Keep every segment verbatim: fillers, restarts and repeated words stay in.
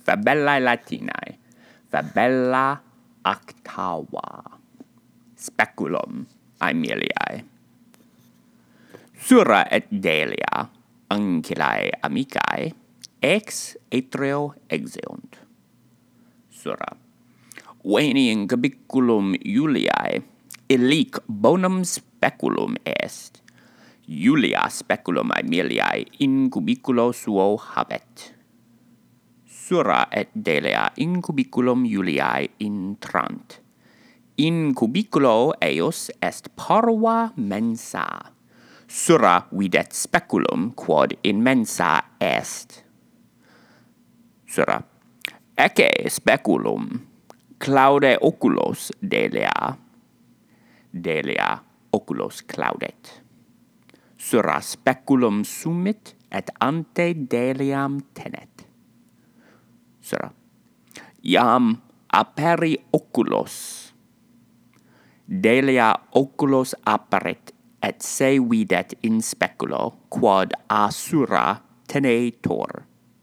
Fabellae Latinae, fabella octava, speculum Aemiliae. Sura et Delia, ancillae amicae, ex atreo exeunt. Sura. Veni in cubiculum Iuliae, illic bonum speculum est. Iulia speculum Aemiliae in cubiculo suo habet. Sura et Delia in cubiculum Iuliae intrant. In cubiculo eius est parva mensa. Sura videt speculum quod in mensa est. Sura. Ecce speculum claude oculos Delia. Delia oculos claudet. Sura speculum sumit et ante Deliam tenet. Sura. Iam aperi oculos. Delia oculos aperet et se videt in speculo quod a sura tenetur.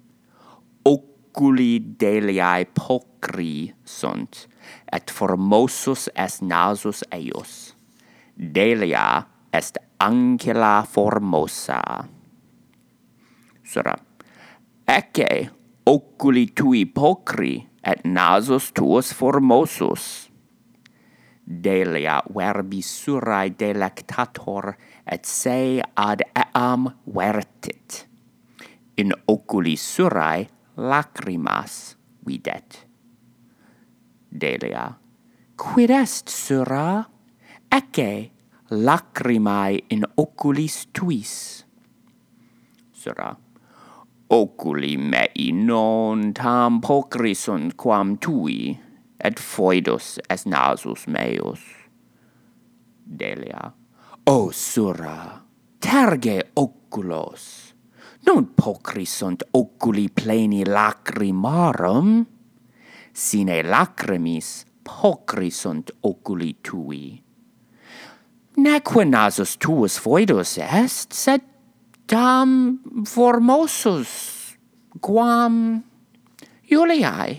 Oculi Deliae pulchri sunt, et formosus est nasus eius. Delia est ancilla formosa. Sura. Ecce oculi tui pulchri et nasus tuus formosus. Delia verbi surae delectator et se ad eam vertit. In oculi surae lacrimas videt. Delia. Quid est, sura? Ecce lacrimae in oculis tuis. Sura. Oculi mei non tam pulchri sunt quam tui, et foedus est nasus meus. Delia. O sura, terge oculos. Non pulchri sunt oculi pleni lacrimarum. Sine lacrimis pulchri sunt oculi tui. Neque nasus tuus foedus est, sed tam formosus quam Iuliae.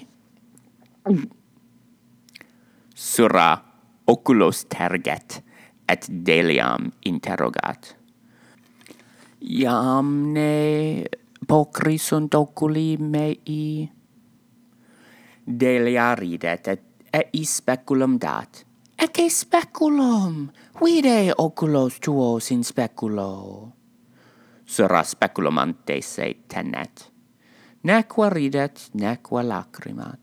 Sura oculos terget, et Deliam interrogat. Iam ne pulchri sunt oculi mei? Delia ridet, et ei speculum dat. Ecce speculum? Vide oculos tuos in speculo. Sura speculum ante se tenet. Neque ridet, neque lacrimat.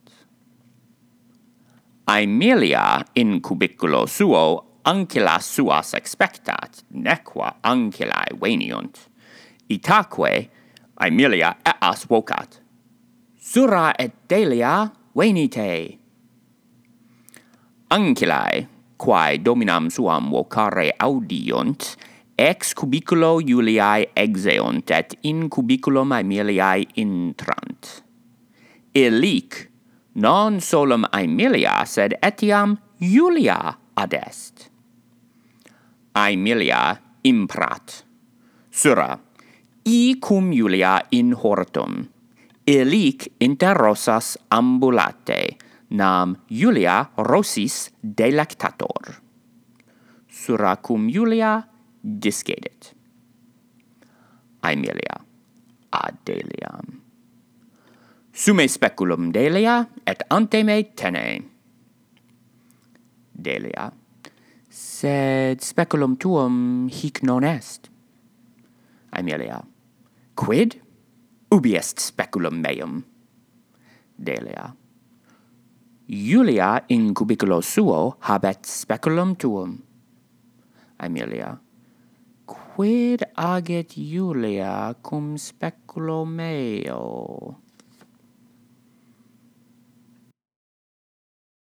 Aemilia in cubiculo suo ancilla suas expectat, neque ancillae veniunt. Itaque Aemilia eas vocat. Sura et Delia venite. Ancillae, quae dominam suam vocare audiunt, ex cubiculo Iuliae exeunt et in cubiculum Aemiliae intrant. Illic non solum Aemilia, sed etiam Iulia adest. Aemilia imprat. Sura, I cum Iulia in hortum. Illic inter rosas ambulate, nam Iulia rosis delectator. Sura cum Iulia discedit. Aemilia ad Deliam. Sume speculum Delia, et ante me tene. Delia. Sed speculum tuum hic non est. Aemilia. Quid? Ubi est speculum meum? Delia. Iulia in cubiculo suo habet speculum tuum. Aemilia. Quid aget Iulia cum speculo meo?